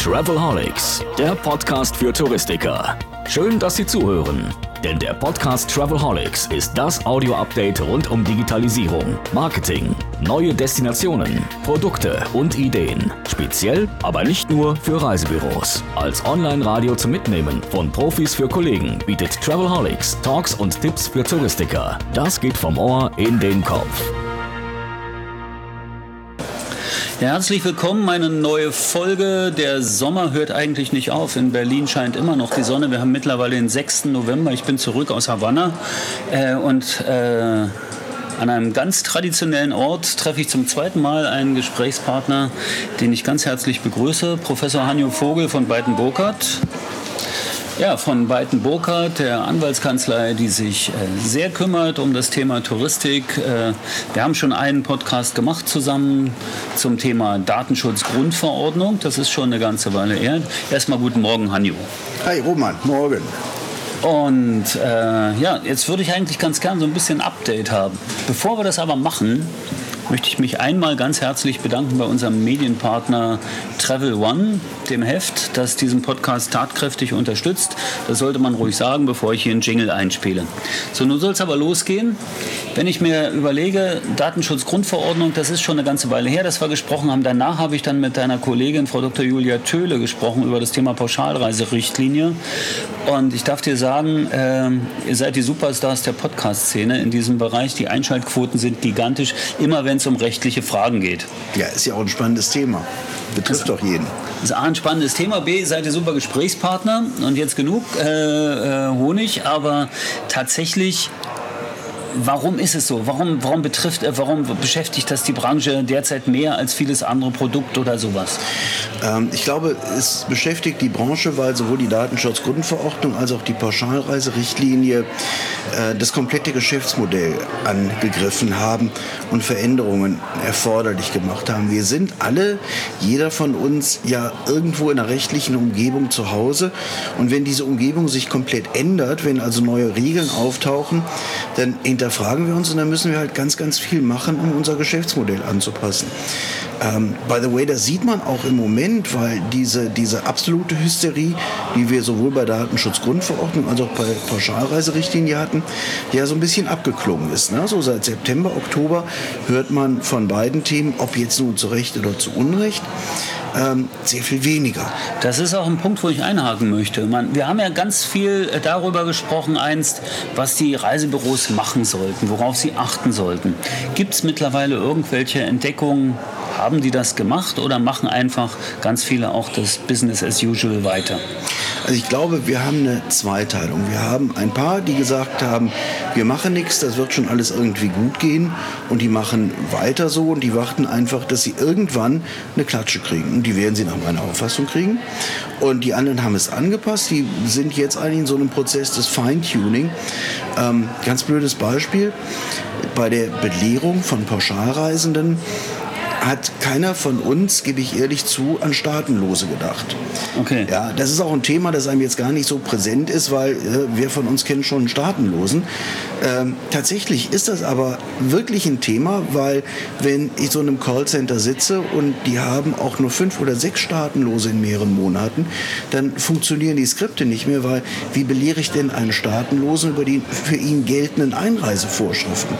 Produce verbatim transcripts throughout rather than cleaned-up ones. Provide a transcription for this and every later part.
Travelholics, der Podcast für Touristiker. Schön, dass Sie zuhören, denn der Podcast Travelholics ist das Audio-Update rund um Digitalisierung, Marketing, neue Destinationen, Produkte und Ideen. Speziell, aber nicht nur für Reisebüros. Als Online-Radio zum Mitnehmen von Profis für Kollegen bietet Travelholics Talks und Tipps für Touristiker. Das geht vom Ohr in den Kopf. Ja, herzlich willkommen, eine neue Folge. Der Sommer hört eigentlich nicht auf. In Berlin scheint immer noch die Sonne. Wir haben mittlerweile den sechsten November. Ich bin zurück aus Havanna äh, und äh, an einem ganz traditionellen Ort treffe ich zum zweiten Mal einen Gesprächspartner, den ich ganz herzlich begrüße, Professor Hanjo Vogel von Buyten Burkhardt. Ja, von Buyten Burkhardt, der Anwaltskanzlei, die sich äh, sehr kümmert um das Thema Touristik. Äh, wir haben schon einen Podcast gemacht zusammen zum Thema Datenschutzgrundverordnung. Das ist schon eine ganze Weile her. Erstmal guten Morgen, Hanjo. Hi Roman, morgen. Und äh, ja, jetzt würde ich eigentlich ganz gern so ein bisschen Update haben. Bevor wir das aber machen, möchte ich mich einmal ganz herzlich bedanken bei unserem Medienpartner Travel One, dem Heft, das diesen Podcast tatkräftig unterstützt. Das sollte man ruhig sagen, bevor ich hier einen Jingle einspiele. So, nun soll es aber losgehen. Wenn ich mir überlege, Datenschutzgrundverordnung, das ist schon eine ganze Weile her, dass wir gesprochen haben. Danach habe ich dann mit deiner Kollegin, Frau Doktor Julia Töhle, gesprochen über das Thema Pauschalreiserichtlinie. Und ich darf dir sagen, äh, ihr seid die Superstars der Podcast-Szene in diesem Bereich. Die Einschaltquoten sind gigantisch, immer wenn es um rechtliche Fragen geht. Ja, ist ja auch ein spannendes Thema. Betrifft doch jeden. Das ist A, ein spannendes Thema, B, seid ihr super Gesprächspartner. Und jetzt genug äh, äh, Honig, aber tatsächlich... Warum ist es so? Warum, warum, betrifft, warum beschäftigt das die Branche derzeit mehr als vieles andere Produkt oder sowas? Ähm, ich glaube, es beschäftigt die Branche, weil sowohl die Datenschutzgrundverordnung als auch die Pauschalreiserichtlinie äh, das komplette Geschäftsmodell angegriffen haben und Veränderungen erforderlich gemacht haben. Wir sind alle, jeder von uns, ja irgendwo in einer rechtlichen Umgebung zu Hause. Und wenn diese Umgebung sich komplett ändert, wenn also neue Regeln auftauchen, dann hinterfragen wir uns und dann müssen wir halt ganz, ganz viel machen, um unser Geschäftsmodell anzupassen. Ähm, by the way, das sieht man auch im Moment, weil diese, diese absolute Hysterie, die wir sowohl bei der Datenschutzgrundverordnung als auch bei Pauschalreiserichtlinie hatten, ja so ein bisschen abgeklungen ist. Ne? So seit September, Oktober hört man von beiden Themen, ob jetzt nun zu Recht oder zu Unrecht, Ähm, sehr viel weniger. Das ist auch ein Punkt, wo ich einhaken möchte. Man, wir haben ja ganz viel darüber gesprochen einst, was die Reisebüros machen sollten, worauf sie achten sollten. Gibt es mittlerweile irgendwelche Entdeckungen? Haben die das gemacht oder machen einfach ganz viele auch das Business as usual weiter? Also ich glaube, wir haben eine Zweiteilung. Wir haben ein paar, die gesagt haben, wir machen nichts, das wird schon alles irgendwie gut gehen. Und die machen weiter so und die warten einfach, dass sie irgendwann eine Klatsche kriegen. Und die werden sie nach meiner Auffassung kriegen. Und die anderen haben es angepasst. Die sind jetzt eigentlich in so einem Prozess des Feintuning. Ähm, ganz blödes Beispiel. Bei der Belehrung von Pauschalreisenden hat keiner von uns, gebe ich ehrlich zu, an Staatenlose gedacht. Okay. Ja, das ist auch ein Thema, das einem jetzt gar nicht so präsent ist, weil äh, wir von uns kennen schon einen Staatenlosen. Ähm, tatsächlich ist das aber wirklich ein Thema, weil wenn ich so in einem Callcenter sitze und die haben auch nur fünf oder sechs Staatenlose in mehreren Monaten, dann funktionieren die Skripte nicht mehr, weil wie belehre ich denn einen Staatenlosen über die für ihn geltenden Einreisevorschriften?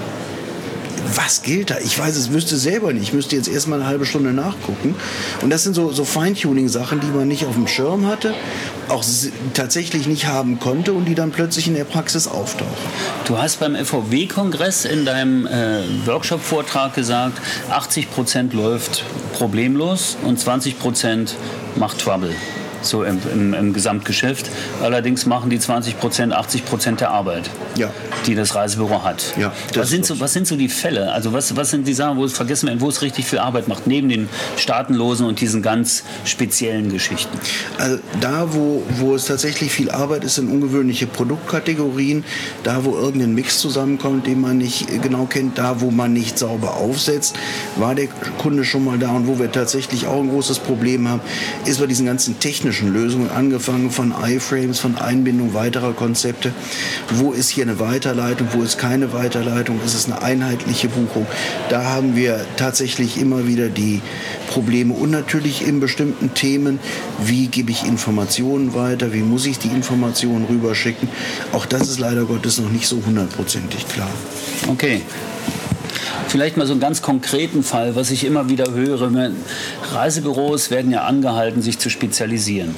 Was gilt da? Ich weiß es, wüsste selber nicht. Ich müsste jetzt erstmal eine halbe Stunde nachgucken. Und das sind so, so Feintuning-Sachen, die man nicht auf dem Schirm hatte, auch tatsächlich nicht haben konnte und die dann plötzlich in der Praxis auftauchen. Du hast beim F V W-Kongress in deinem äh, Workshop-Vortrag gesagt, achtzig Prozent läuft problemlos und zwanzig Prozent macht Trouble. So im, im, im Gesamtgeschäft. Allerdings machen die zwanzig Prozent, achtzig Prozent der Arbeit, ja, die das Reisebüro hat. Ja, was, sind so, was sind so die Fälle? Also was, was sind die Sachen, wo es vergessen wird, wo es richtig viel Arbeit macht, neben den Staatenlosen und diesen ganz speziellen Geschichten? Also da, wo, wo es tatsächlich viel Arbeit ist, sind ungewöhnliche Produktkategorien. Da, wo irgendein Mix zusammenkommt, den man nicht genau kennt. Da, wo man nicht sauber aufsetzt, war der Kunde schon mal da. Und wo wir tatsächlich auch ein großes Problem haben, ist bei diesen ganzen technischen technischen Lösungen, angefangen von iFrames, von Einbindung weiterer Konzepte. Wo ist hier eine Weiterleitung, wo ist keine Weiterleitung, ist es eine einheitliche Buchung? Da haben wir tatsächlich immer wieder die Probleme und natürlich in bestimmten Themen, wie gebe ich Informationen weiter, wie muss ich die Informationen rüberschicken. Auch das ist leider Gottes noch nicht so hundertprozentig klar. Okay. Vielleicht mal so einen ganz konkreten Fall, was ich immer wieder höre. Reisebüros werden ja angehalten, sich zu spezialisieren.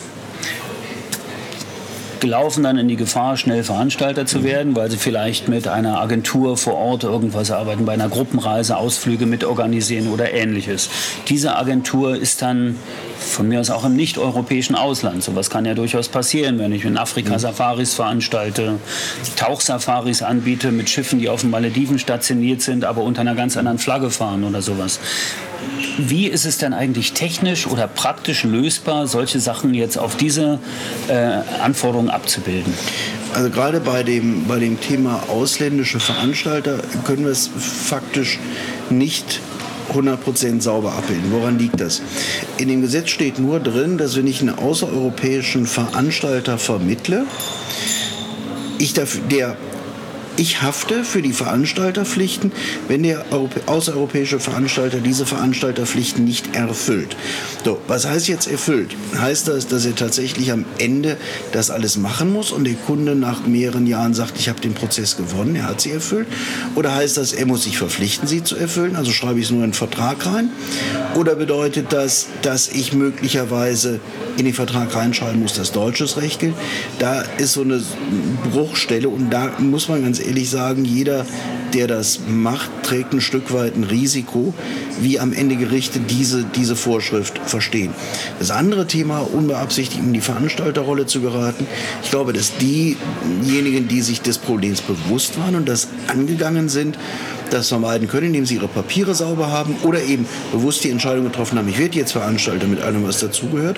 Laufen dann in die Gefahr, schnell Veranstalter zu werden, weil sie vielleicht mit einer Agentur vor Ort irgendwas arbeiten, bei einer Gruppenreise Ausflüge mit organisieren oder Ähnliches. Diese Agentur ist dann von mir aus auch im nicht-europäischen Ausland. Sowas kann ja durchaus passieren, wenn ich in Afrika Safaris veranstalte, Tauchsafaris anbiete mit Schiffen, die auf den Malediven stationiert sind, aber unter einer ganz anderen Flagge fahren oder sowas. Wie ist es denn eigentlich technisch oder praktisch lösbar, solche Sachen jetzt auf diese äh, Anforderungen abzubilden? Also gerade bei dem, bei dem Thema ausländische Veranstalter können wir es faktisch nicht hundert Prozent sauber abbilden. Woran liegt das? In dem Gesetz steht nur drin, dass wenn ich einen außereuropäischen Veranstalter vermittle, ich dafür, der Ich hafte für die Veranstalterpflichten, wenn der außereuropäische Veranstalter diese Veranstalterpflichten nicht erfüllt. So, was heißt jetzt erfüllt? Heißt das, dass er tatsächlich am Ende das alles machen muss und der Kunde nach mehreren Jahren sagt, ich habe den Prozess gewonnen, er hat sie erfüllt? Oder heißt das, er muss sich verpflichten, sie zu erfüllen? Also schreibe ich es nur in den Vertrag rein? Oder bedeutet das, dass ich möglicherweise in den Vertrag reinschreiben muss, dass deutsches Recht gilt? Da ist so eine Bruchstelle und da muss man ganz ehrlich sagen, jeder, der das macht, trägt ein Stück weit ein Risiko, wie am Ende Gerichte diese, diese Vorschrift verstehen. Das andere Thema, unbeabsichtigt in die Veranstalterrolle zu geraten, ich glaube, dass diejenigen, die sich des Problems bewusst waren und das angegangen sind, das vermeiden können, indem sie ihre Papiere sauber haben oder eben bewusst die Entscheidung getroffen haben, ich werde jetzt Veranstalter mit allem, was dazugehört.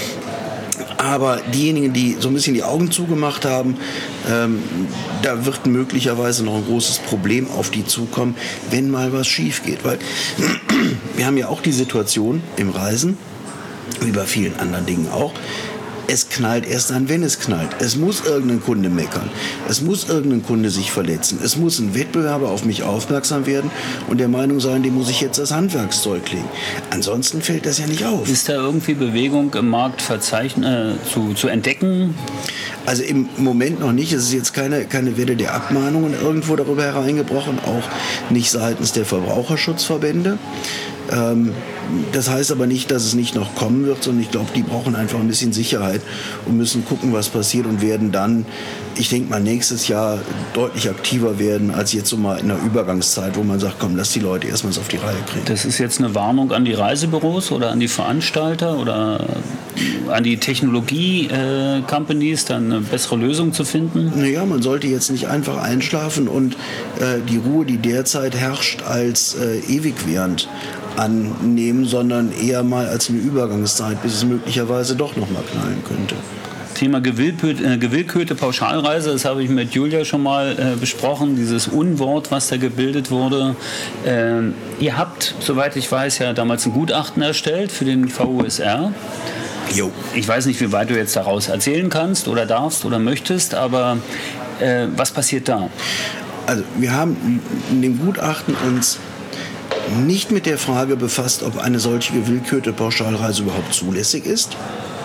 Aber diejenigen, die so ein bisschen die Augen zugemacht haben, ähm, da wird möglicherweise noch ein großes Problem auf die zukommen, wenn mal was schief geht. Weil wir haben ja auch die Situation im Reisen, wie bei vielen anderen Dingen auch, es knallt erst dann, wenn es knallt. Es muss irgendein Kunde meckern. Es muss irgendein Kunde sich verletzen. Es muss ein Wettbewerber auf mich aufmerksam werden und der Meinung sein, dem muss ich jetzt das Handwerkszeug legen. Ansonsten fällt das ja nicht auf. Ist da irgendwie Bewegung im Markt verzeichnen, äh, zu, zu entdecken? Also im Moment noch nicht. Es ist jetzt keine, keine Welle der Abmahnungen irgendwo darüber hereingebrochen, auch nicht seitens der Verbraucherschutzverbände. Ähm, das heißt aber nicht, dass es nicht noch kommen wird, sondern ich glaube, die brauchen einfach ein bisschen Sicherheit und müssen gucken, was passiert und werden dann, ich denke mal, nächstes Jahr deutlich aktiver werden als jetzt so mal in der Übergangszeit, wo man sagt, komm, lass die Leute erstmal auf die Reihe kriegen. Das ist jetzt eine Warnung an die Reisebüros oder an die Veranstalter oder an die Technologie-Companies, dann eine bessere Lösung zu finden? Naja, man sollte jetzt nicht einfach einschlafen und äh, die Ruhe, die derzeit herrscht, als äh, ewigwährend annehmen, sondern eher mal als eine Übergangszeit, bis es möglicherweise doch noch mal knallen könnte. Thema gewillkürte, äh, gewillkürte Pauschalreise, das habe ich mit Julia schon mal äh, besprochen, dieses Unwort, was da gebildet wurde. Äh, ihr habt, soweit ich weiß, ja damals ein Gutachten erstellt für den V U S R. Jo. Ich weiß nicht, wie weit du jetzt daraus erzählen kannst oder darfst oder möchtest, aber äh, was passiert da? Also wir haben in dem Gutachten uns nicht mit der Frage befasst, ob eine solche gewillkürte Pauschalreise überhaupt zulässig ist,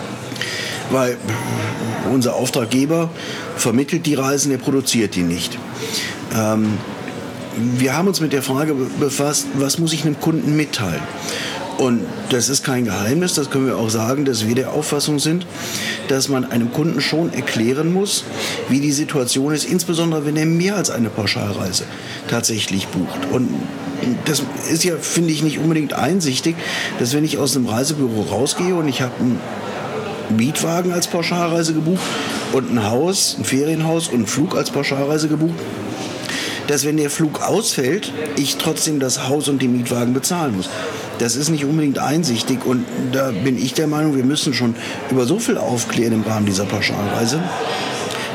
weil unser Auftraggeber vermittelt die Reisen, der produziert die nicht. Ähm, wir haben uns mit der Frage befasst, was muss ich einem Kunden mitteilen? Und das ist kein Geheimnis, das können wir auch sagen, dass wir der Auffassung sind, dass man einem Kunden schon erklären muss, wie die Situation ist, insbesondere wenn er mehr als eine Pauschalreise tatsächlich bucht. Und das ist ja, finde ich, nicht unbedingt einsichtig, dass wenn ich aus einem Reisebüro rausgehe und ich habe einen Mietwagen als Pauschalreise gebucht und ein Haus, ein Ferienhaus und einen Flug als Pauschalreise gebucht, dass wenn der Flug ausfällt, ich trotzdem das Haus und den Mietwagen bezahlen muss. Das ist nicht unbedingt einsichtig und da bin ich der Meinung, wir müssen schon über so viel aufklären im Rahmen dieser Pauschalreise,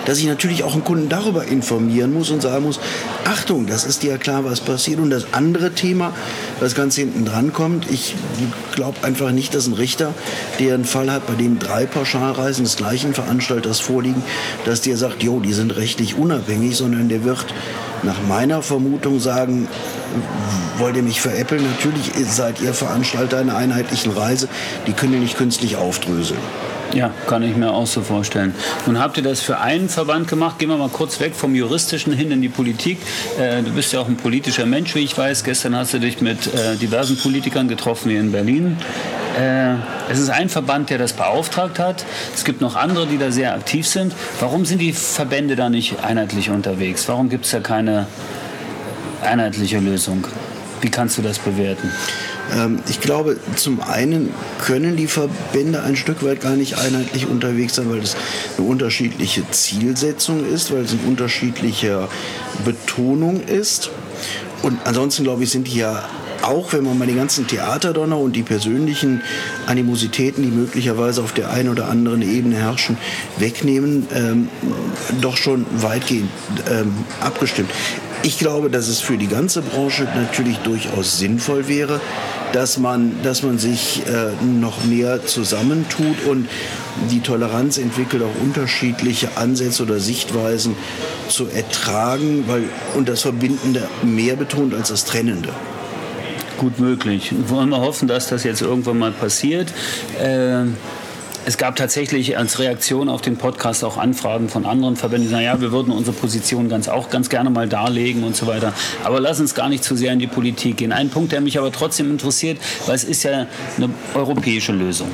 dass ich natürlich auch einen Kunden darüber informieren muss und sagen muss, Achtung, das ist dir ja klar, was passiert. Und das andere Thema, was ganz hinten dran kommt, ich glaube einfach nicht, dass ein Richter, der einen Fall hat, bei dem drei Pauschalreisen des gleichen Veranstalters vorliegen, dass der sagt, jo, die sind rechtlich unabhängig, sondern der wird nach meiner Vermutung sagen, wollt ihr mich veräppeln? Natürlich seid ihr Veranstalter einer einheitlichen Reise, die können ihr nicht künstlich aufdröseln. Ja, kann ich mir auch so vorstellen. Nun habt ihr das für einen Verband gemacht. Gehen wir mal kurz weg vom Juristischen hin in die Politik. Äh, du bist ja auch ein politischer Mensch, wie ich weiß. Gestern hast du dich mit äh, diversen Politikern getroffen hier in Berlin. Äh, es ist ein Verband, der das beauftragt hat. Es gibt noch andere, die da sehr aktiv sind. Warum sind die Verbände da nicht einheitlich unterwegs? Warum gibt es da keine einheitliche Lösung? Wie kannst du das bewerten? Ich glaube, zum einen können die Verbände ein Stück weit gar nicht einheitlich unterwegs sein, weil es eine unterschiedliche Zielsetzung ist, weil es eine unterschiedliche Betonung ist. Und ansonsten, glaube ich, sind die ja auch, wenn man mal die ganzen Theaterdonner und die persönlichen Animositäten, die möglicherweise auf der einen oder anderen Ebene herrschen, wegnehmen, ähm, doch schon weitgehend ähm, abgestimmt. Ich glaube, dass es für die ganze Branche natürlich durchaus sinnvoll wäre, dass man, dass man sich äh, noch mehr zusammentut und die Toleranz entwickelt, auch unterschiedliche Ansätze oder Sichtweisen zu ertragen, weil, und das Verbindende mehr betont als das Trennende. Gut möglich. Wollen wir hoffen, dass das jetzt irgendwann mal passiert. Äh Es gab tatsächlich als Reaktion auf den Podcast auch Anfragen von anderen Verbänden, die sagen, ja, wir würden unsere Position ganz auch ganz gerne mal darlegen und so weiter. Aber lass uns gar nicht zu sehr in die Politik gehen. Ein Punkt, der mich aber trotzdem interessiert, weil es ist ja eine europäische Lösung.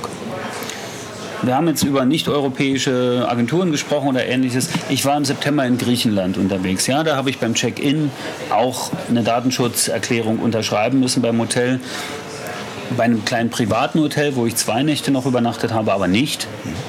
Wir haben jetzt über nicht-europäische Agenturen gesprochen oder Ähnliches. Ich war im September in Griechenland unterwegs. Ja, da habe ich beim Check-in auch eine Datenschutzerklärung unterschreiben müssen beim Hotel. Bei einem kleinen privaten Hotel, wo ich zwei Nächte noch übernachtet habe, aber nicht.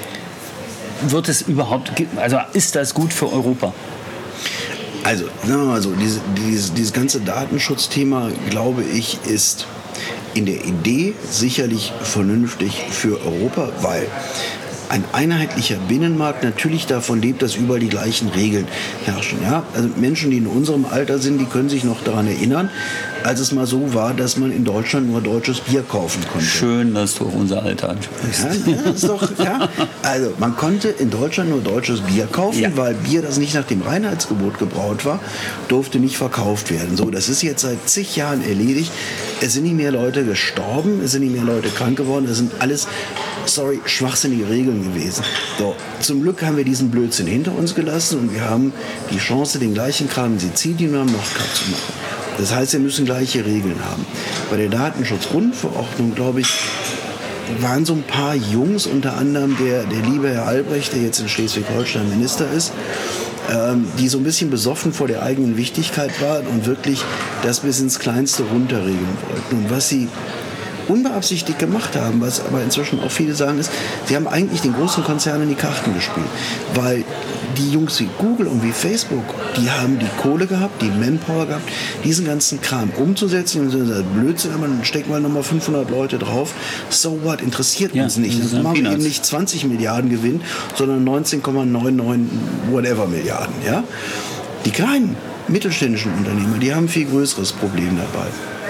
Wird es überhaupt, also ist das gut für Europa? Also, sagen wir mal so, diese, dieses, dieses ganze Datenschutzthema, glaube ich, ist in der Idee sicherlich vernünftig für Europa, weil ein einheitlicher Binnenmarkt natürlich davon lebt, dass überall die gleichen Regeln herrschen. Ja? Also Menschen, die in unserem Alter sind, die können sich noch daran erinnern, als es mal so war, dass man in Deutschland nur deutsches Bier kaufen konnte. Schön, dass du auf unser Alter ansprichst. Ja, ja, ist doch, ja. Also man konnte in Deutschland nur deutsches Bier kaufen, ja. Weil Bier, das nicht nach dem Reinheitsgebot gebraut war, durfte nicht verkauft werden. So, das ist jetzt seit zig Jahren erledigt. Es sind nicht mehr Leute gestorben, es sind nicht mehr Leute krank geworden, es sind alles, sorry, schwachsinnige Regeln gewesen. So, zum Glück haben wir diesen Blödsinn hinter uns gelassen und wir haben die Chance, den gleichen Kram in Sizilien und am Nordkap zu machen. Das heißt, wir müssen gleiche Regeln haben. Bei der Datenschutzgrundverordnung, glaube ich, waren so ein paar Jungs, unter anderem der, der liebe Herr Albrecht, der jetzt in Schleswig-Holstein Minister ist, ähm, die so ein bisschen besoffen vor der eigenen Wichtigkeit waren und wirklich das bis ins Kleinste runterregeln wollten. Und was sie unbeabsichtigt gemacht haben, was aber inzwischen auch viele sagen, ist, sie haben eigentlich den großen Konzernen die Karten gespielt. Weil die Jungs wie Google und wie Facebook, die haben die Kohle gehabt, die Manpower gehabt, diesen ganzen Kram umzusetzen. Und so, das Blödsinn, aber dann stecken wir nochmal fünfhundert Leute drauf. So what, interessiert ja, uns nicht. Dann machen wir eben nicht zwanzig Milliarden Gewinn, sondern neunzehn Komma neunundneunzig whatever Milliarden. Ja? Die kleinen mittelständischen Unternehmer, die haben ein viel größeres Problem dabei.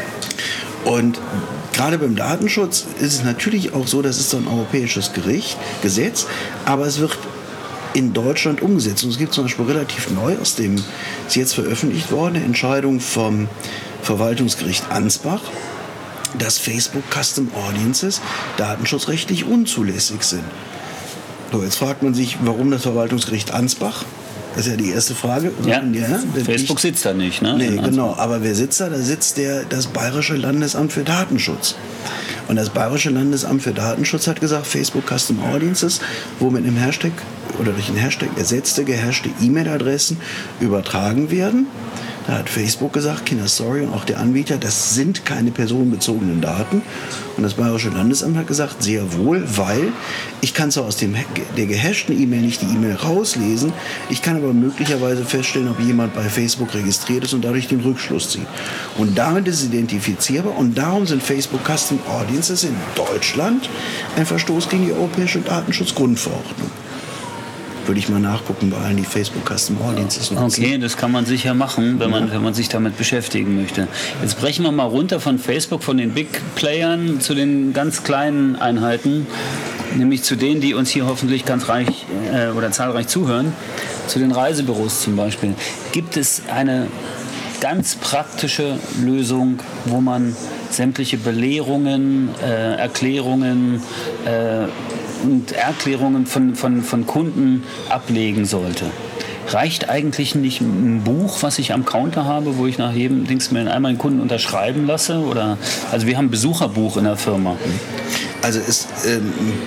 Und gerade beim Datenschutz ist es natürlich auch so, das ist so ein europäisches Gericht, Gesetz, aber es wird in Deutschland umgesetzt. Und es gibt zum Beispiel relativ neu, aus dem ist jetzt veröffentlicht worden, eine Entscheidung vom Verwaltungsgericht Ansbach, dass Facebook Custom Audiences datenschutzrechtlich unzulässig sind. So, jetzt fragt man sich, warum das Verwaltungsgericht Ansbach? Das ist ja die erste Frage. Ja, ja, Facebook sitzt da nicht, ne? Nee, genau. Aber wer sitzt da? Da sitzt der, das Bayerische Landesamt für Datenschutz. Und das Bayerische Landesamt für Datenschutz hat gesagt, Facebook Custom Audiences, wo mit einem Hashtag oder durch einen Hashtag ersetzte, gehashte E-Mail-Adressen übertragen werden. Da hat Facebook gesagt, Kinder, sorry, und auch der Anbieter, das sind keine personenbezogenen Daten. Und das Bayerische Landesamt hat gesagt, sehr wohl, weil ich kann zwar aus dem, der gehashten E-Mail nicht die E-Mail rauslesen, ich kann aber möglicherweise feststellen, ob jemand bei Facebook registriert ist und dadurch den Rückschluss ziehen. Und damit ist es identifizierbar und darum sind Facebook Custom Audiences in Deutschland ein Verstoß gegen die Europäische Datenschutzgrundverordnung. würde ich mal nachgucken bei allen, die Facebook Customer Audiences nutzen. Okay, das kann man sicher machen, wenn man, wenn man sich damit beschäftigen möchte. Jetzt brechen wir mal runter von Facebook, von den Big Playern zu den ganz kleinen Einheiten, nämlich zu denen, die uns hier hoffentlich ganz reich äh, oder zahlreich zuhören, zu den Reisebüros zum Beispiel. Gibt es eine ganz praktische Lösung, wo man sämtliche Belehrungen, äh, Erklärungen äh, und Erklärungen von, von, von Kunden ablegen sollte? Reicht eigentlich nicht ein Buch, was ich am Counter habe, wo ich nach jedem Dings mir einmal einen Kunden unterschreiben lasse? Oder, also wir haben ein Besucherbuch in der Firma. Also es... Ähm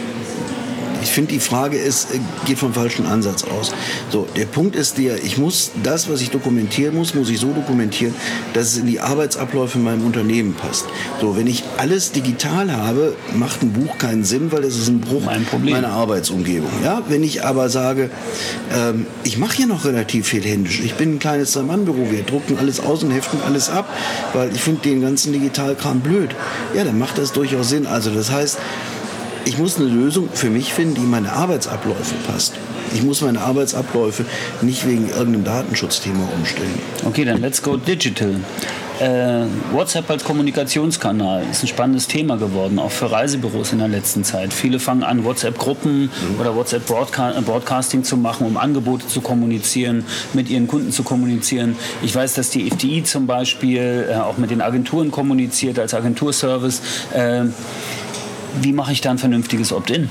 Ich finde, die Frage ist, geht vom falschen Ansatz aus. So, der Punkt ist der, ich muss das, was ich dokumentieren muss, muss ich so dokumentieren, dass es in die Arbeitsabläufe in meinem Unternehmen passt. So, wenn ich alles digital habe, macht ein Buch keinen Sinn, weil es ist ein Bruch meiner Arbeitsumgebung. Ja? Wenn ich aber sage, ähm, ich mache hier noch relativ viel händisch, ich bin ein kleines Zwei-Mann-Büro, wir drucken alles aus und heften alles ab, weil ich finde den ganzen Digitalkram blöd. Ja, dann macht das durchaus Sinn. Also das heißt, ich muss eine Lösung für mich finden, die in meine Arbeitsabläufe passt. Ich muss meine Arbeitsabläufe nicht wegen irgendeinem Datenschutzthema umstellen. Okay, dann let's go digital. Äh, WhatsApp als Kommunikationskanal ist ein spannendes Thema geworden, auch für Reisebüros in der letzten Zeit. Viele fangen an, WhatsApp-Gruppen mhm. oder WhatsApp-Broadcasting zu machen, um Angebote zu kommunizieren, mit ihren Kunden zu kommunizieren. Ich weiß, dass die F D I zum Beispiel äh, auch mit den Agenturen kommuniziert, als Agenturservice. Äh, Wie mache ich da ein vernünftiges Opt-in?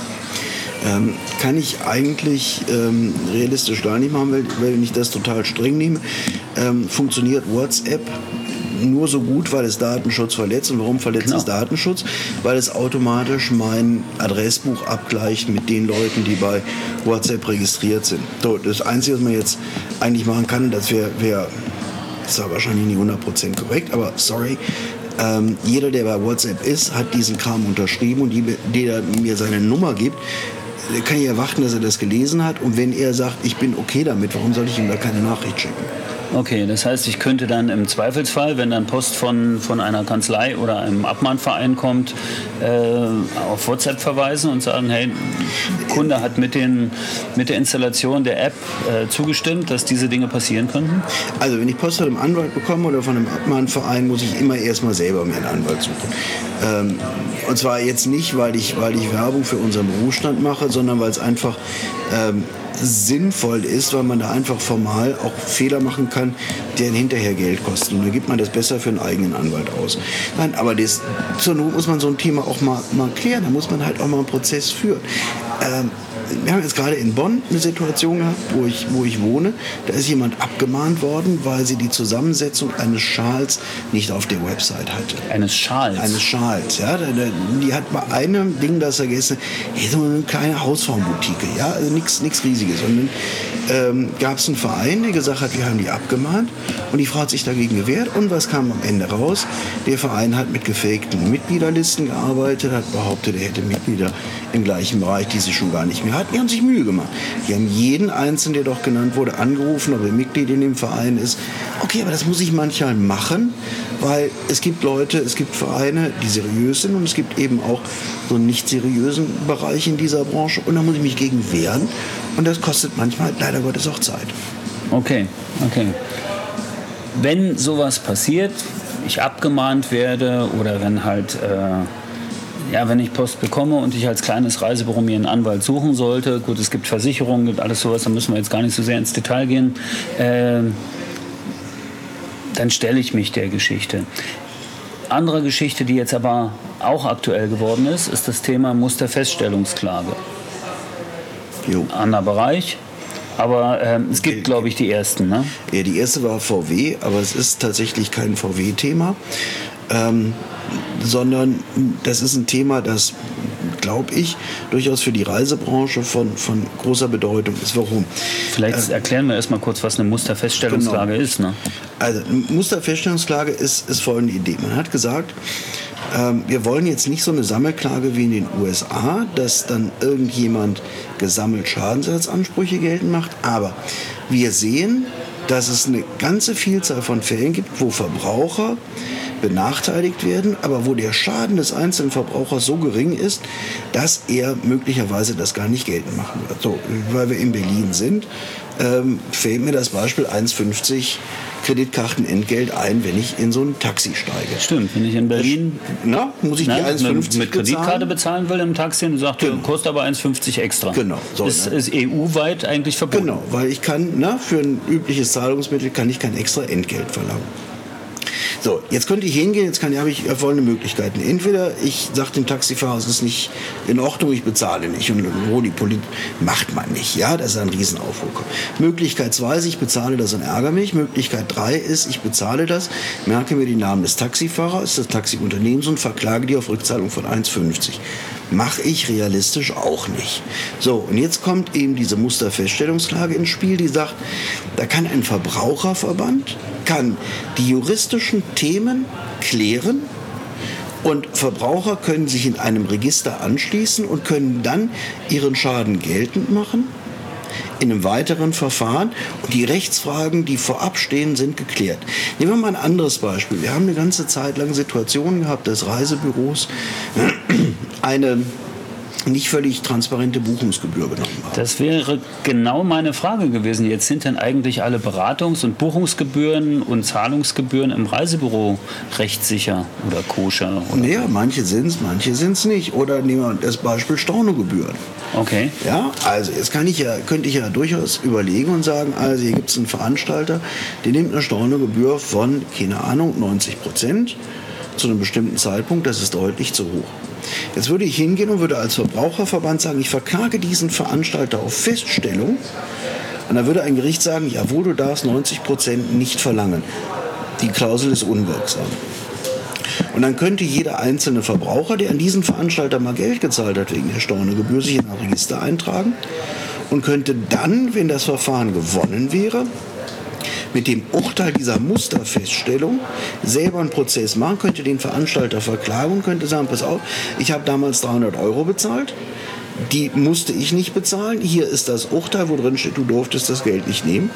Ähm, kann ich eigentlich ähm, realistisch gar nicht machen, weil, weil ich das total streng nehme. Ähm, funktioniert WhatsApp nur so gut, weil es Datenschutz verletzt. Und warum verletzt genau. es Datenschutz? Weil es automatisch mein Adressbuch abgleicht mit den Leuten, die bei WhatsApp registriert sind. So, das Einzige, was man jetzt eigentlich machen kann, das wäre, wär, ist ja wahrscheinlich nicht hundert Prozent korrekt, aber sorry, Ähm, jeder, der bei WhatsApp ist, hat diesen Kram unterschrieben und die, der mir seine Nummer gibt, der kann ja erwarten, dass er das gelesen hat. Und wenn er sagt, ich bin okay damit, warum soll ich ihm da keine Nachricht schicken? Okay, das heißt, ich könnte dann im Zweifelsfall, wenn dann Post von, von einer Kanzlei oder einem Abmahnverein kommt, äh, auf WhatsApp verweisen und sagen, hey, Kunde hat mit, den, mit der Installation der App äh, zugestimmt, dass diese Dinge passieren könnten? Also wenn ich Post von einem Anwalt bekomme oder von einem Abmahnverein, muss ich immer erstmal selber mir einen Anwalt suchen. Ähm, und zwar jetzt nicht, weil ich, weil ich Werbung für unseren Berufsstand mache, sondern weil es einfach ähm, sinnvoll ist, weil man da einfach formal auch Fehler machen kann, die einen hinterher Geld kosten. Und dann gibt man das besser für einen eigenen Anwalt aus. Nein, aber das, zur Not muss man so ein Thema auch mal, mal klären. Da muss man halt auch mal einen Prozess führen. Ähm, wir haben jetzt gerade in Bonn eine Situation gehabt, wo ich, wo ich wohne. Da ist jemand abgemahnt worden, weil sie die Zusammensetzung eines Schals nicht auf der Website hatte. Eines Schals? Eines Schals, ja. Die hat bei einem Ding, das vergessen, hier so eine kleine Hausfrauenboutique, ja, also nichts Riesiges. Und dann ähm, gab es einen Verein, der gesagt hat, wir haben die abgemahnt. Und die Frau hat sich dagegen gewehrt. Und was kam am Ende raus? Der Verein hat mit gefakten Mitgliederlisten gearbeitet, hat behauptet, er hätte Mitglieder im gleichen Bereich, die sie schon gar nicht mehr hatten. Die haben sich Mühe gemacht. Die haben jeden Einzelnen, der doch genannt wurde, angerufen, ob er Mitglied in dem Verein ist. Okay, aber das muss ich manchmal machen, weil es gibt Leute, es gibt Vereine, die seriös sind und es gibt eben auch so einen nicht seriösen Bereich in dieser Branche und da muss ich mich gegen wehren und das kostet manchmal leider Gottes auch Zeit. Okay, okay. Wenn sowas passiert, ich abgemahnt werde oder wenn halt... Äh Ja, wenn ich Post bekomme und ich als kleines Reisebüro mir einen Anwalt suchen sollte, gut, es gibt Versicherungen, gibt alles sowas, da müssen wir jetzt gar nicht so sehr ins Detail gehen, äh, dann stelle ich mich der Geschichte. Andere Geschichte, die jetzt aber auch aktuell geworden ist, ist das Thema Musterfeststellungsklage. Jo. Anderer Bereich. Aber ähm, es gibt, glaube ich, die ersten, ne? Ja, die erste war V W, aber es ist tatsächlich kein V W-Thema. Ähm, sondern das ist ein Thema, das, glaube ich, durchaus für die Reisebranche von, von großer Bedeutung ist. Warum? Vielleicht äh, erklären wir erst mal kurz, was eine Musterfeststellungsklage genau. ist. Ne? Also eine Musterfeststellungsklage ist, ist folgende Idee. Man hat gesagt, ähm, wir wollen jetzt nicht so eine Sammelklage wie in den U S A, dass dann irgendjemand gesammelt Schadensersatzansprüche geltend macht, aber wir sehen, dass es eine ganze Vielzahl von Fällen gibt, wo Verbraucher benachteiligt werden, aber wo der Schaden des einzelnen Verbrauchers so gering ist, dass er möglicherweise das gar nicht geltend machen wird. So, weil wir in Berlin sind, ähm, fällt mir das Beispiel eins fünfzig Kreditkartenentgelt ein, wenn ich in so ein Taxi steige. Stimmt, wenn ich in Berlin na, muss ich die eins fünfzig mit Kreditkarte bezahlen will im Taxi und sagt, genau. Kostet aber eins fünfzig extra. Genau. So, ist, ne? ist E U-weit eigentlich verboten. Genau, weil ich kann, na, für ein übliches Zahlungsmittel kann ich kein extra Entgelt verlangen. So, jetzt könnte ich hingehen, jetzt kann, habe ich folgende Möglichkeiten. Entweder ich sage dem Taxifahrer, es ist nicht in Ordnung, ich bezahle nicht. Und Monopoly macht man nicht, ja, das ist ein Riesenaufruhr. Möglichkeit zwei ist, ich bezahle das und ärgere mich. Möglichkeit drei ist, ich bezahle das, merke mir den Namen des Taxifahrers, des Taxiunternehmens und verklage die auf Rückzahlung von eins fünfzig. Mache ich realistisch auch nicht. So, und jetzt kommt eben diese Musterfeststellungsklage ins Spiel, die sagt, da kann ein Verbraucherverband, kann die juristischen Themen klären und Verbraucher können sich in einem Register anschließen und können dann ihren Schaden geltend machen in einem weiteren Verfahren und die Rechtsfragen, die vorab stehen, sind geklärt. Nehmen wir mal ein anderes Beispiel. Wir haben eine ganze Zeit lang Situationen gehabt, dass Reisebüros eine nicht völlig transparente Buchungsgebühr genommen haben. Das wäre genau meine Frage gewesen. Jetzt sind denn eigentlich alle Beratungs- und Buchungsgebühren und Zahlungsgebühren im Reisebüro rechtssicher oder koscher? Oder naja, manche sind es, manche sind es nicht. Oder nehmen wir das Beispiel Stornogebühren. Okay. Ja, also jetzt kann ich ja, könnte ich ja durchaus überlegen und sagen, also hier gibt es einen Veranstalter, der nimmt eine Stornogebühr von, keine Ahnung, neunzig Prozent zu einem bestimmten Zeitpunkt, das ist deutlich zu hoch. Jetzt würde ich hingehen und würde als Verbraucherverband sagen, ich verklage diesen Veranstalter auf Feststellung. Und dann würde ein Gericht sagen, jawohl, du darfst neunzig Prozent nicht verlangen. Die Klausel ist unwirksam. Und dann könnte jeder einzelne Verbraucher, der an diesen Veranstalter mal Geld gezahlt hat wegen der Stornogebühr, sich in ein Register eintragen und könnte dann, wenn das Verfahren gewonnen wäre, mit dem Urteil dieser Musterfeststellung selber einen Prozess machen, könnte den Veranstalter verklagen und könnte sagen, pass auf, ich habe damals dreihundert Euro bezahlt, die musste ich nicht bezahlen, hier ist das Urteil, wo drin steht, du durftest das Geld nicht nehmen.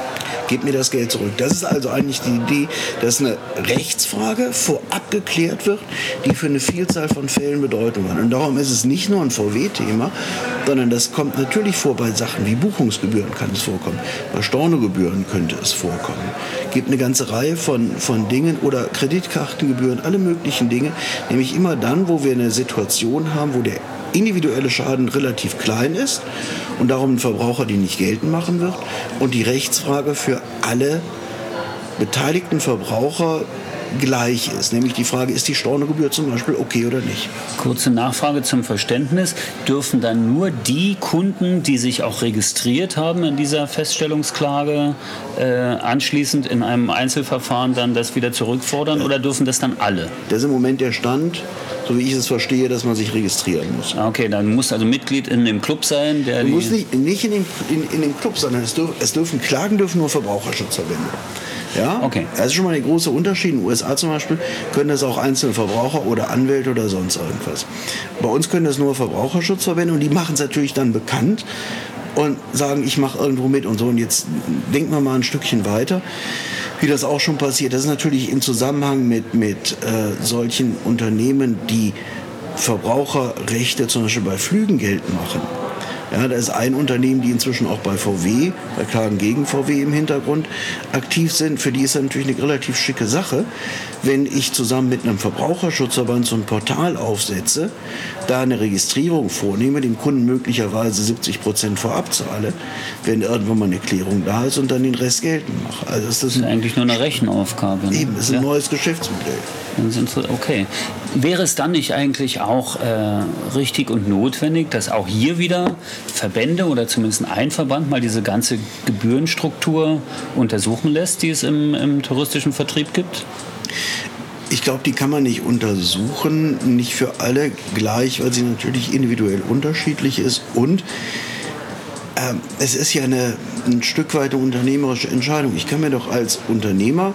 Gib mir das Geld zurück. Das ist also eigentlich die Idee, dass eine Rechtsfrage vorab geklärt wird, die für eine Vielzahl von Fällen Bedeutung hat. Und darum ist es nicht nur ein V W-Thema, sondern das kommt natürlich vor bei Sachen wie Buchungsgebühren kann es vorkommen, bei Stornogebühren könnte es vorkommen. Es gibt eine ganze Reihe von, von Dingen oder Kreditkartengebühren, alle möglichen Dinge, nämlich immer dann, wo wir eine Situation haben, wo der individuelle Schaden relativ klein ist und darum ein Verbraucher die nicht geltend machen wird und die Rechtsfrage für alle beteiligten Verbraucher gleich ist. Nämlich die Frage, ist die Stornogebühr zum Beispiel okay oder nicht? Kurze Nachfrage zum Verständnis. Dürfen dann nur die Kunden, die sich auch registriert haben in dieser Feststellungsklage, äh, anschließend in einem Einzelverfahren dann das wieder zurückfordern oder dürfen das dann alle? Das ist im Moment der Stand, so wie ich es verstehe, dass man sich registrieren muss. Okay, dann muss also Mitglied in dem Club sein, der... Du musst nicht, nicht in, dem, in, in dem Club, sondern es, dürf, es dürfen, Klagen dürfen nur Verbraucherschutzverbände. Ja, okay. Das ist schon mal ein großer Unterschied. In den U S A zum Beispiel können das auch einzelne Verbraucher oder Anwälte oder sonst irgendwas. Bei uns können das nur Verbraucherschutzverbände und die machen es natürlich dann bekannt und sagen, ich mache irgendwo mit und so. Und jetzt denken wir mal ein Stückchen weiter, wie das auch schon passiert. Das ist natürlich im Zusammenhang mit, mit äh, solchen Unternehmen, die Verbraucherrechte zum Beispiel bei Flügen geltend machen. Ja, da ist ein Unternehmen, die inzwischen auch bei V W, bei Klagen gegen V W im Hintergrund aktiv sind. Für die ist das natürlich eine relativ schicke Sache, wenn ich zusammen mit einem Verbraucherschutzverband so ein Portal aufsetze, da eine Registrierung vornehme, dem Kunden möglicherweise siebzig Prozent vorab zahle, wenn irgendwann mal eine Klärung da ist und dann den Rest geltend mache. Also ist das, das ist eigentlich nur eine Rechenaufgabe. Ne? Eben, das ist ein ja. neues Geschäftsmodell. Okay. Wäre es dann nicht eigentlich auch äh, richtig und notwendig, dass auch hier wieder Verbände oder zumindest ein Verband mal diese ganze Gebührenstruktur untersuchen lässt, die es im, im touristischen Vertrieb gibt? Ich glaube, die kann man nicht untersuchen, nicht für alle gleich, weil sie natürlich individuell unterschiedlich ist. Und äh, es ist ja eine, ein Stück weit eine unternehmerische Entscheidung. Ich kann mir doch als Unternehmer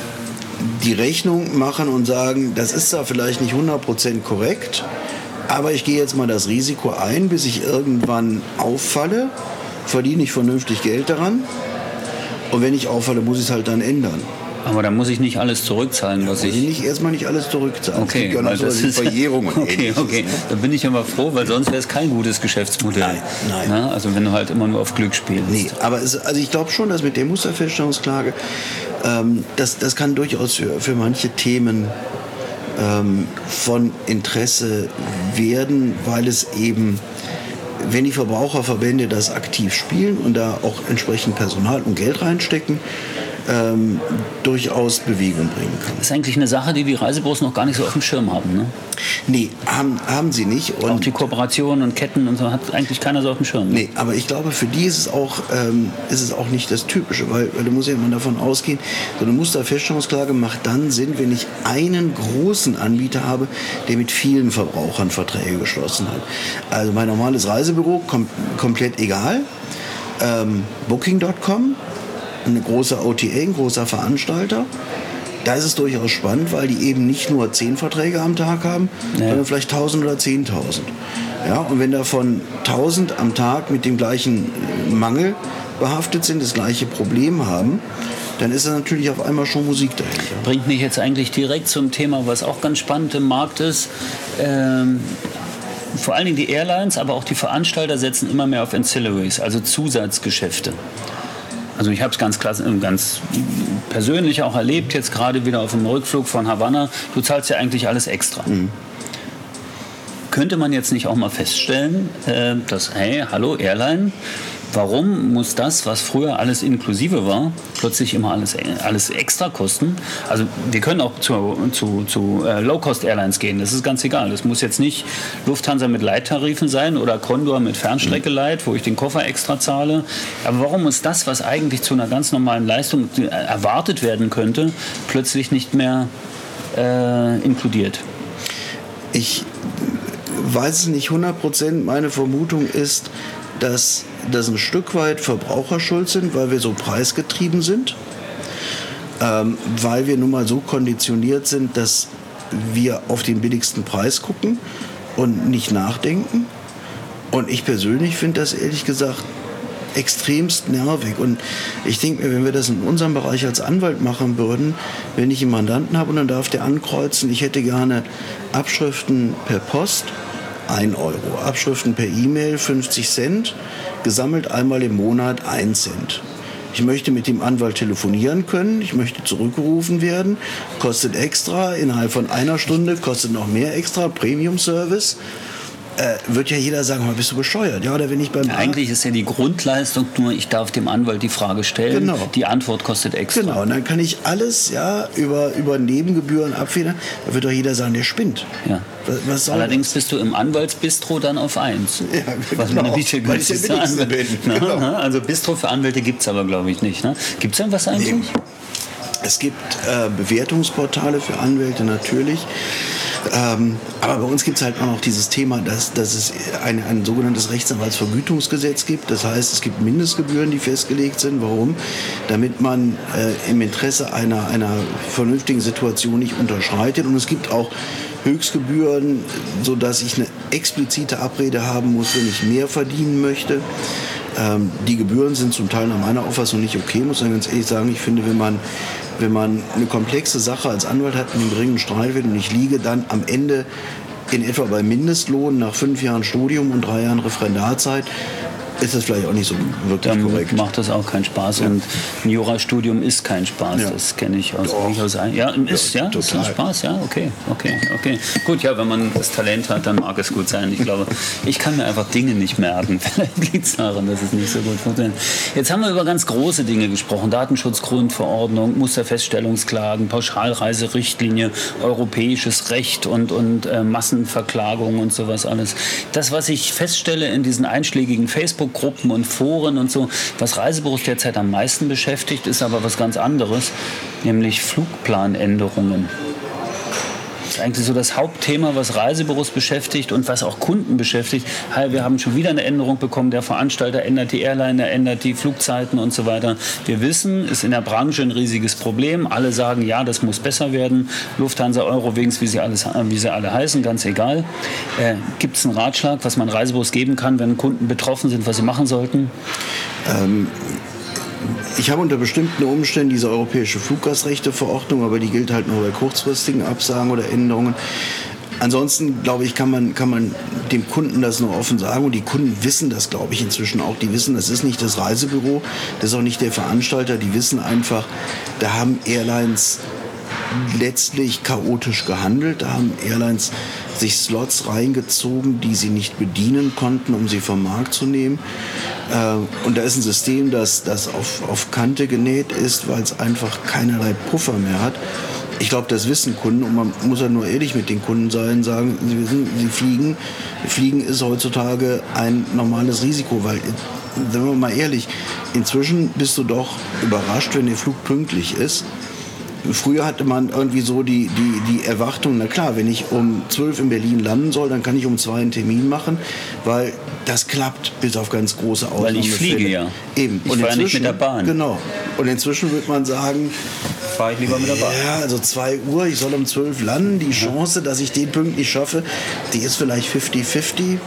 die Rechnung machen und sagen, das ist da vielleicht nicht hundert Prozent korrekt, aber ich gehe jetzt mal das Risiko ein, bis ich irgendwann auffalle, verdiene ich vernünftig Geld daran und wenn ich auffalle, muss ich es halt dann ändern. Aber da muss ich nicht alles zurückzahlen, was ja, ich... Nicht, erstmal nicht alles zurückzahlen. Okay, ja weil das ist Verjährung und okay, okay. Da bin ich aber froh, weil sonst wäre es kein gutes Geschäftsmodell. Nein, nein. Na, also wenn du halt immer nur auf Glück spielst. Nee, aber es, also ich glaube schon, dass mit der Musterfeststellungsklage, ähm, das, das kann durchaus für, für manche Themen ähm, von Interesse werden, weil es eben, wenn die Verbraucherverbände das aktiv spielen und da auch entsprechend Personal und Geld reinstecken, ähm, durchaus Bewegung bringen kann. Das ist eigentlich eine Sache, die die Reisebüros noch gar nicht so auf dem Schirm haben, ne? Nee, haben, haben sie nicht. Und auch die Kooperationen und Ketten und so hat eigentlich keiner so auf dem Schirm. Ne? Nee, aber ich glaube, für die ist es auch, ähm, ist es auch nicht das Typische, weil, weil du musst ja immer davon ausgehen, so eine Musterfeststellungsklage macht dann Sinn, wenn ich einen großen Anbieter habe, der mit vielen Verbrauchern Verträge geschlossen hat. Also mein normales Reisebüro, kom komplett egal. Ähm, Booking Punkt com, eine große O T A, ein großer Veranstalter. Da ist es durchaus spannend, weil die eben nicht nur zehn Verträge am Tag haben, ja, sondern vielleicht tausend oder zehntausend. Ja, und wenn davon tausend am Tag mit dem gleichen Mangel behaftet sind, das gleiche Problem haben, dann ist da natürlich auf einmal schon Musik dahinter. Bringt mich jetzt eigentlich direkt zum Thema, was auch ganz spannend im Markt ist. Ähm Vor allen Dingen die Airlines, aber auch die Veranstalter setzen immer mehr auf Ancillaries, also Zusatzgeschäfte. Also ich habe es ganz, ganz persönlich auch erlebt, jetzt gerade wieder auf dem Rückflug von Havanna. Du zahlst ja eigentlich alles extra. Mhm. Könnte man jetzt nicht auch mal feststellen, äh, dass, hey, hallo Airline, warum muss das, was früher alles inklusive war, plötzlich immer alles, alles extra kosten? Also wir können auch zu, zu, zu äh, Low-Cost-Airlines gehen, das ist ganz egal. Das muss jetzt nicht Lufthansa mit Leittarifen sein oder Condor mit Fernstrecke-Leit, wo ich den Koffer extra zahle. Aber warum muss das, was eigentlich zu einer ganz normalen Leistung erwartet werden könnte, plötzlich nicht mehr äh, inkludiert? Ich weiß es nicht hundert Prozent. Meine Vermutung ist, dass das ein Stück weit Verbraucher schuld sind, weil wir so preisgetrieben sind, ähm, weil wir nun mal so konditioniert sind, dass wir auf den billigsten Preis gucken und nicht nachdenken. Und ich persönlich finde das ehrlich gesagt extremst nervig. Und ich denke mir, wenn wir das in unserem Bereich als Anwalt machen würden, wenn ich einen Mandanten habe und dann darf der ankreuzen, ich hätte gerne Abschriften per Post, ein Euro. Abschriften per E-Mail fünfzig Cent, gesammelt einmal im Monat ein Cent. Ich möchte mit dem Anwalt telefonieren können, ich möchte zurückgerufen werden, kostet extra, innerhalb von einer Stunde kostet noch mehr extra, Premium-Service. Äh, wird ja jeder sagen, bist du bescheuert? Ja, oder wenn ich beim ja, eigentlich ist ja die Grundleistung nur, ich darf dem Anwalt die Frage stellen, genau. Die Antwort kostet extra. Genau, und dann kann ich alles ja, über, über Nebengebühren abfedern. Da wird doch jeder sagen, der spinnt. Ja. Was, was soll Allerdings das? Bist du im Anwaltsbistro dann auf eins. Ja, was genau, mir nicht viel weil ich der Billigste bin. Na, genau. na, also Bistro für Anwälte gibt es aber, glaube ich, nicht. Ne? Gibt es denn was eigentlich? Nee. Es gibt äh, Bewertungsportale für Anwälte natürlich. Ähm, aber bei uns gibt es halt auch noch dieses Thema, dass, dass es ein, ein sogenanntes Rechtsanwaltsvergütungsgesetz gibt. Das heißt, es gibt Mindestgebühren, die festgelegt sind. Warum? Damit man äh, im Interesse einer, einer vernünftigen Situation nicht unterschreitet. Und es gibt auch Höchstgebühren, sodass ich eine explizite Abrede haben muss, wenn ich mehr verdienen möchte. Ähm, die Gebühren sind zum Teil nach meiner Auffassung nicht okay, muss man ganz ehrlich sagen. Ich finde, wenn man Wenn man eine komplexe Sache als Anwalt hat, einen geringen Streitwert und ich liege dann am Ende in etwa bei Mindestlohn nach fünf Jahren Studium und drei Jahren Referendarzeit, ist das vielleicht auch nicht so wirklich dann korrekt. Macht das auch keinen Spaß. Ja. Und ein Jurastudium ist kein Spaß. Ja. Das kenne ich aus, aus ein. Ja, ist ja, ja ist ein Spaß. Ja, okay, okay, okay. Gut, ja, wenn man das Talent hat, dann mag es gut sein. Ich glaube, ich kann mir einfach Dinge nicht merken. Vielleicht liegt es daran, dass es nicht so gut funktioniert. Jetzt haben wir über ganz große Dinge gesprochen: Datenschutzgrundverordnung, Musterfeststellungsklagen, Pauschalreiserichtlinie, europäisches Recht und und äh, Massenverklagung und sowas alles. Das, was ich feststelle in diesen einschlägigen Facebook Gruppen und Foren und so. Was Reisebüros derzeit am meisten beschäftigt, ist aber was ganz anderes, nämlich Flugplanänderungen. Das ist eigentlich so das Hauptthema, was Reisebüros beschäftigt und was auch Kunden beschäftigt. Hey, wir haben schon wieder eine Änderung bekommen, der Veranstalter ändert die Airline, er ändert die Flugzeiten und so weiter. Wir wissen, ist in der Branche ein riesiges Problem. Alle sagen, ja, das muss besser werden. Lufthansa, Eurowings, wie sie, alles, wie sie alle heißen, ganz egal. Äh, gibt es einen Ratschlag, was man Reisebüros geben kann, wenn Kunden betroffen sind, was sie machen sollten? Ähm ich habe unter bestimmten Umständen diese europäische Fluggastrechteverordnung, aber die gilt halt nur bei kurzfristigen Absagen oder Änderungen. Ansonsten, glaube ich, kann man, kann man dem Kunden das nur offen sagen. Und die Kunden wissen das, glaube ich, inzwischen auch. Die wissen, das ist nicht das Reisebüro, das ist auch nicht der Veranstalter. Die wissen einfach, da haben Airlines letztlich chaotisch gehandelt. Da haben Airlines sich Slots reingezogen, die sie nicht bedienen konnten, um sie vom Markt zu nehmen. Und da ist ein System, das, das auf, auf Kante genäht ist, weil es einfach keinerlei Puffer mehr hat. Ich glaube, das wissen Kunden und man muss ja nur ehrlich mit den Kunden sein, sagen, sie wissen, sie fliegen. Fliegen ist heutzutage ein normales Risiko, weil, sagen wir mal ehrlich, inzwischen bist du doch überrascht, wenn der Flug pünktlich ist. Früher hatte man irgendwie so die, die, die Erwartung, na klar, wenn ich um zwölf in Berlin landen soll, dann kann ich um zwei einen Termin machen, weil das klappt bis auf ganz große Ausnahmefälle. Weil ich fliege ja. Eben. Ich fahre nicht mit der Bahn. Genau. Und inzwischen wird man sagen, fahre ich lieber mit der Bahn. Ja, also zwei Uhr, ich soll um zwölf landen. Die Chance, dass ich den pünktlich schaffe, die ist vielleicht fifty fifty.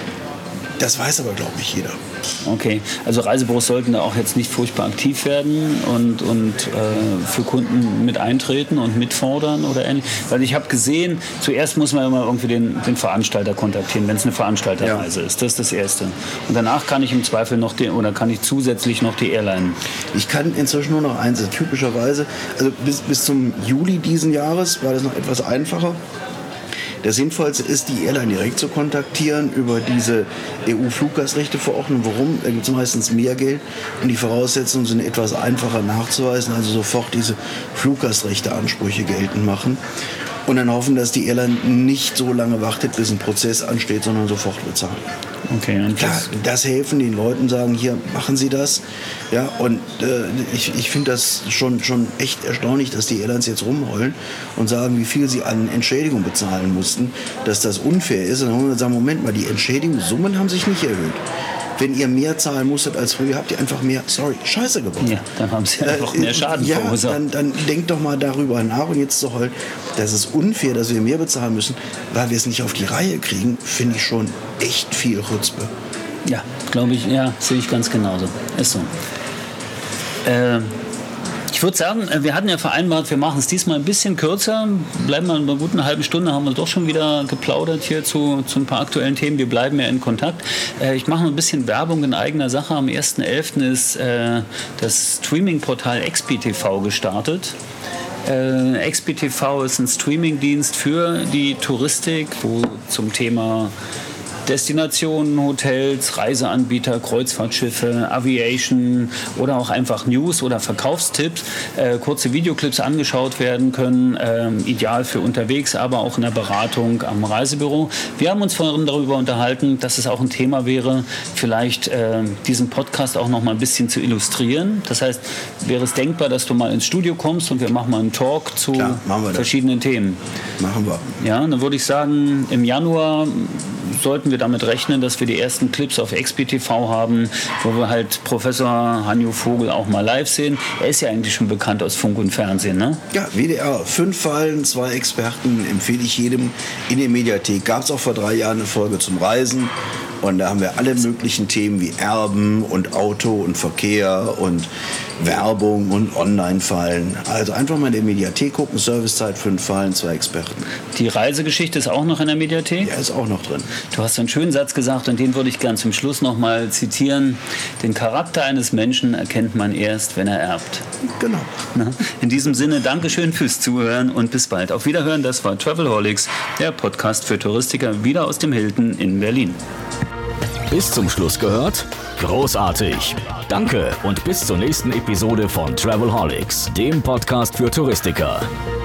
Das weiß aber, glaube ich, jeder. Okay, also Reisebüros sollten da auch jetzt nicht furchtbar aktiv werden und, und äh, für Kunden mit eintreten und mitfordern oder ähnlich. Weil ich habe gesehen, zuerst muss man ja mal irgendwie den, den Veranstalter kontaktieren, wenn es eine Veranstalterreise ja. ist. Das ist das Erste. Und danach kann ich im Zweifel noch den, oder kann ich zusätzlich noch die Airline. Ich kann inzwischen nur noch eins, typischerweise, also bis, bis zum Juli diesen Jahres war das noch etwas einfacher. Das Sinnvollste ist, die Airline direkt zu kontaktieren über diese E U-Fluggastrechteverordnung. Warum? Da gibt es meistens mehr Geld und die Voraussetzungen sind etwas einfacher nachzuweisen, also sofort diese Fluggastrechteansprüche geltend machen. Und dann hoffen, dass die Airline nicht so lange wartet, bis ein Prozess ansteht, sondern sofort bezahlen. Okay, und Klar, das helfen den Leuten, sagen, hier, machen Sie das. Ja, und äh, ich, ich finde das schon, schon echt erstaunlich, dass die Airlines jetzt rumheulen und sagen, wie viel sie an Entschädigung bezahlen mussten, dass das unfair ist. Und dann haben wir gesagt, Moment mal, die Entschädigungssummen haben sich nicht erhöht. Wenn ihr mehr zahlen musstet als früher, habt ihr einfach mehr, sorry, Scheiße gebaut. Ja, dann haben sie einfach äh, mehr Schaden ja, verursacht. Dann, dann denkt doch mal darüber nach und jetzt zu heulen, das ist unfair, dass wir mehr bezahlen müssen, weil wir es nicht auf die Reihe kriegen, finde ich schon echt viel Chutzpe. Ja, glaube ich, ja, sehe ich ganz genauso. Ist so. Äh, Ich würde sagen, wir hatten ja vereinbart, wir machen es diesmal ein bisschen kürzer. Bleiben wir in einer guten halben Stunde, haben wir doch schon wieder geplaudert hier zu, zu ein paar aktuellen Themen. Wir bleiben ja in Kontakt. Ich mache noch ein bisschen Werbung in eigener Sache. Am ersten elften ist äh, das Streaming-Portal X P T V gestartet. Äh, X P T V ist ein Streaming-Dienst für die Touristik, wo zum Thema Destinationen, Hotels, Reiseanbieter, Kreuzfahrtschiffe, Aviation oder auch einfach News oder Verkaufstipps, äh, kurze Videoclips angeschaut werden können, äh, ideal für unterwegs, aber auch in der Beratung am Reisebüro. Wir haben uns vorhin darüber unterhalten, dass es auch ein Thema wäre, vielleicht äh, diesen Podcast auch noch mal ein bisschen zu illustrieren. Das heißt, wäre es denkbar, dass du mal ins Studio kommst und wir machen mal einen Talk zu Klar, verschiedenen Themen. Machen wir. Ja, dann würde ich sagen, im Januar sollten wir damit rechnen, dass wir die ersten Clips auf X P T V haben, wo wir halt Professor Hanjo Vogel auch mal live sehen. Er ist ja eigentlich schon bekannt aus Funk und Fernsehen, ne? Ja, W D R. Fünf Fallen, zwei Experten, empfehle ich jedem in der Mediathek. Gab es auch vor drei Jahren eine Folge zum Reisen. Und da haben wir alle möglichen Themen wie Erben und Auto und Verkehr und Werbung und Online-Fallen. Also einfach mal in der Mediathek gucken, Servicezeit, fünf Fallen, zwei Experten. Die Reisegeschichte ist auch noch in der Mediathek? Ja, ist auch noch drin. Du hast einen schönen Satz gesagt und den würde ich gern zum Schluss noch mal zitieren. Den Charakter eines Menschen erkennt man erst, wenn er erbt. Genau. Na, in diesem Sinne, Dankeschön fürs Zuhören und bis bald. Auf Wiederhören, das war Travelholics, der Podcast für Touristiker, wieder aus dem Hilton in Berlin. Bis zum Schluss gehört? Großartig! Danke und bis zur nächsten Episode von Travelholics, dem Podcast für Touristiker.